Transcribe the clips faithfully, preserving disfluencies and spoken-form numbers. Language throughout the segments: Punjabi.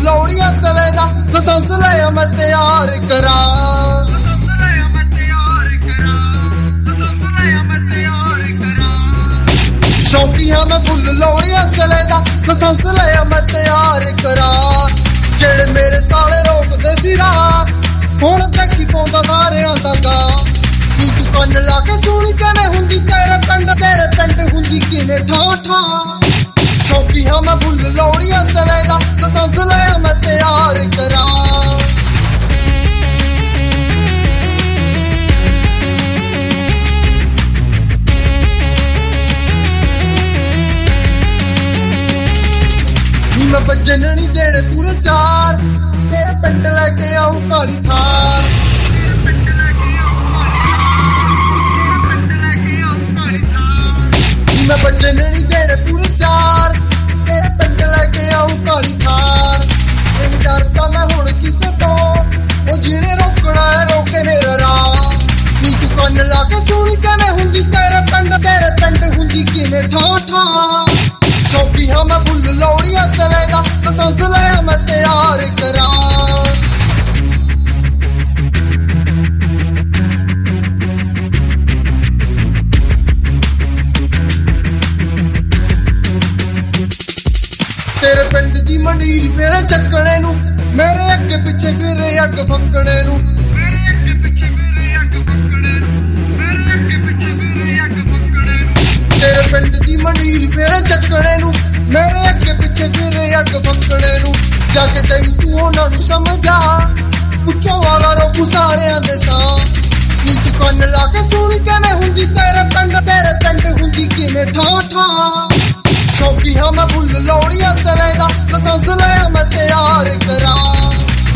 ਲੋੜੀ ਅਸਲੇ ਦਾ ਲਾਇਸੈਂਸ ਲਿਆ ਮੈਂ ਤਿਆਰ ਕਰਾਂ ਸ਼ੌਂਕੀ ਹਾਂ ਮੈਂ ਫੁੱਲ ਲੋੜੀ ਅਸਲੇ ਦਾ ਲਾਇਸੈਂਸ ਲਿਆ ਮੈਂ ਤਿਆਰ ਕਰਾਂ ਜਿਹੜੇ ਮੇਰੇ ਸਾਲੇ ਰੋਕਦੇ ਸੀ ਰਾਹ ਹੁਣ ਦੇਖੀ ਪਾਉਂਦਾ ਸਾਰਿਆਂ ਦਾ ਗਾ ਨੀ ਤੂੰ ਕੰਨ ਲਾ ਕੇ ਸੁਣ ਕਿਵੇਂ ਹੁੰਦੀ ਤੇਰੇ ਪਿੰਡ ਤੇਰੇ ਪਿੰਡ ਹੁੰਦੀ ਕਿਵੇਂ ਠਾਂ ਠਾਂ ਸ਼ੌਂਕੀ ਹਾਂ ਮੈਂ ਫੁੱਲ ਲੋੜੀ ਅਸਲੇ ਦਾ ਲਾਇਸੈਂਸ ਲਿਆ ਮੈਂ ਤਿਆਰ ਕਰਾਂ ਨੀ ਮੈਂ ਬੱਚਨ ਨਹੀਂ ਦੇਣੇ ਪੂਰੇ ਚਾਰ ਤੇਰੇ ਪਿੰਡ ਲੈ ਕੇ ਆਉ ਕਾਲੀ ਥਾਰ ਨੀ ਮੈਂ ਬੱਚਨ ਨਹੀਂ ਦੇਣੇ ਪੂਰੇ ਚਾਰ ਤੇਰੇ ਪਿੰਡ ਲੈ ਕੇ ਆਉ ਕਾਲੀ ਥਾਰ ਇਹ ਡਰਦਾ ਮੈਂ ਹੁਣ ਕਿਸੇ ਤੋਂ ਉਹ ਜਿਹਨੇ ਰੋਕਣਾ ਹੈ ਰੋਕੇ ਮੇਰਾ ਰਾਹ ਨੀ ਤੂੰ ਕੰਨ ਲਾ ਕੇ ਸੁਣ ਕਿਵੇਂ ਹੁੰਦੀ ਤੇਰੇ ਪਿੰਡ ਤੇਰੇ ਪਿੰਡ ਹੁੰਦੀ ਕਿਵੇਂ ਠਾਂ ਠਾਂ ਸ਼ੌਂਕੀ ਹਾਂ ਮੈਂ ਫੁੱਲ ਲੋੜੀ ਅਸਲੇ ਦਾ ਲਾਇਸੈਂਸ ਲਿਆ ਮੈਂ ਤਿਆਰ ਕਰਾਂ ਤੇਰੇ ਪਿੰਡ ਦੀ ਮੰਡੀਰ ਮੇਰੇ ਚੱਕਣੇ ਨੂੰ ਮੇਰੇ ਅੱਗੇ ਪਿੱਛੇ ਫਿਰੇ ਅੱਗ ਫੱਕਣੇ ਨੂੰ ਮੇਰੇ ਅੱਗੇ ਪਿੱਛੇ ਫਿਰੇ ਅੱਗ ਫੱਕਣੇ ਨੂੰ ਮੇਰੇ ਅੱਗੇ ਪਿੱਛੇ ਫਿਰੇ ਅੱਗ ਫੱਕਣੇ ਨੂੰ ਤੇਰੇ ਪਿੰਡ ਦੀ ਮੰਡੀਰ ਮੇਰੇ ਚੱਕਣੇ ਨੂੰ ਮੇਰੇ ਅੱਗੇ ਪਿੱਛੇ ਫਿਰੇ ਅੱਗ ਫੱਕਣੇ ਨੂੰ ਜਾ ਕੇ ਦਈ ਤੂੰ ਉਹਨਾਂ ਨੂੰ ਸਮਝਾ ਪੁੱਛੋ ਵਾਲਾ ਰੋਕੂ ਸਾਰਿਆਂ ਦੇ ਸਾਂ ਨੀ ਤੂੰ ਕੰਨ ਲਾ ਕੇ ਸੁਣ ਕਿਵੇਂ ਹੁੰਦੀ ਤੇਰੇ ਪਿੰਡ ਤੇਰੇ ਪਿੰਡ ਹੁੰਦੀ ਕਿਵੇਂ ਠਾਂ ਠਾਂ ਸ਼ੌਂਕੀ ਹਾਂ ਮੈਂ ਫੁੱਲ ਲੋੜੀ ਅਸਲੇ ਦਾ ਲਾਇਸੈਂਸ ਲਿਆ ਮੈਂ ਤਿਆਰ ਕਰਾਂ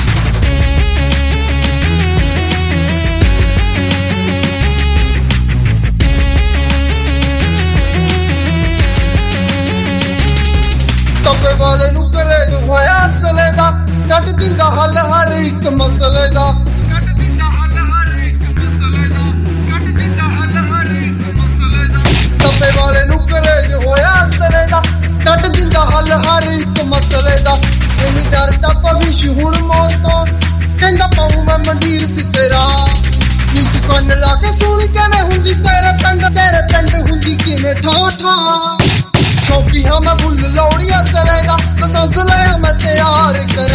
ਤਪੇ ਵਾਲੇ ਨੂੰ ਕਰੇ ਜੋ ਹੋਇਆ ਅਸਲੇ ਦਾ ਕੱਢ ਦਿੰਦਾ ਹੱਲ ਹਰ ਇੱਕ ਮਸਲੇ ਦਾ ਕੱਢ ਦਿੰਦਾ ਹੱਲ ਹਰ ਇੱਕ ਮਸਲੇ ਦਾ ਕੱਢ ਦਿੰਦਾ ਹੱਲ ਹਰ ਇੱਕ ਮਸਲੇ ਦਾ ਤਪੇ ਵਾਲੇ ਨੂੰ ਕਰੇ ਜੋ ਹੋਇਆ ਅਸਲੇ ਦਾ ਕੱਢ ਦਿੰਦਾ ਹੱਲ ਹਰ ਇੱਕ ਮਸਲੇ ਦਾ ਨਹੀਂ ਡਰਦਾ ਭਵਿਸ਼ ਹੁਣ ਮੌਤ ਤੋਂ ਕਹਿੰਦਾ ਪਾਉ ਮੈਂ ਮੰਡੀਰ ਸੀ ਤੇਰਾ ਨੀ ਤੂੰ ਕੰਨ ਲਾ ਕੇ ਸੁਣ ਕਿਵੇਂ ਹੁੰਦੀ ਤੇਰੇ ਪਿੰਡ ਤੇਰੇ ਪਿੰਡ ਹੁੰਦੀ ਕਿਵੇਂ ਠਾਂ ਠਾਂ ਸ਼ੌਂਕੀ ਹਾਂ ਮੈਂ ਫੁੱਲ ਲੋੜੀ ਅਸਲੇ ਦਾ ਲਾਇਸੈਂਸ ਲਿਆ ਮੈਂ ਤਿਆਰ ਕਰ